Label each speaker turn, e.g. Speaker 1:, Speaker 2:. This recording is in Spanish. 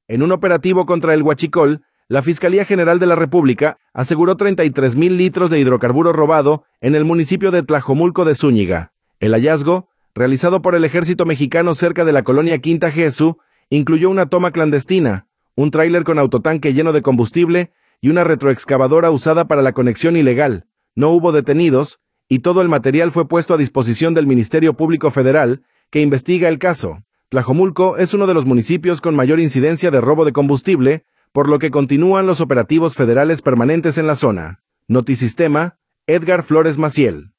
Speaker 1: En un operativo contra el huachicol, la Fiscalía General de la República aseguró 33,000 litros de hidrocarburo robado en el municipio de Tlajomulco de Zúñiga. El hallazgo, realizado por el ejército mexicano cerca de la colonia Quinta Gesù, incluyó una toma clandestina, un tráiler con autotanque lleno de combustible y una retroexcavadora usada para la conexión ilegal. No hubo detenidos, y todo el material fue puesto a disposición del Ministerio Público Federal, que investiga el caso. Tlajomulco es uno de los municipios con mayor incidencia de robo de combustible, por lo que continúan los operativos federales permanentes en la zona. Notisistema, Edgar Flores Maciel.